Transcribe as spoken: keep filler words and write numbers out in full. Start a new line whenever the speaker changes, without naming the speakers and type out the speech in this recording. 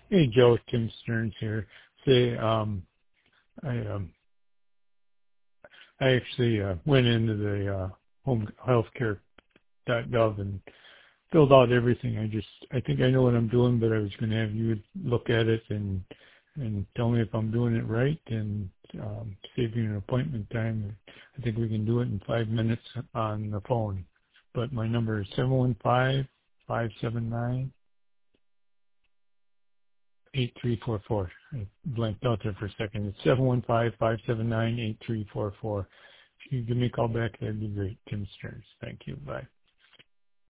Hey, Joe, Tim Stearns here. Say, um, I um, I actually uh, went into the uh, home healthcare dot gov and filled out everything. I just, I think I know what I'm doing, but I was going to have you look at it and and tell me if I'm doing it right and um, save you an appointment time. I think we can do it in five minutes on the phone. But my number is seven one five, five seven nine, eight three four four. I blanked out there for a second. It's seven one five, five seven nine, eight three four four. If you give me a call back, that'd be great. Tim Stearns. Thank you. Bye.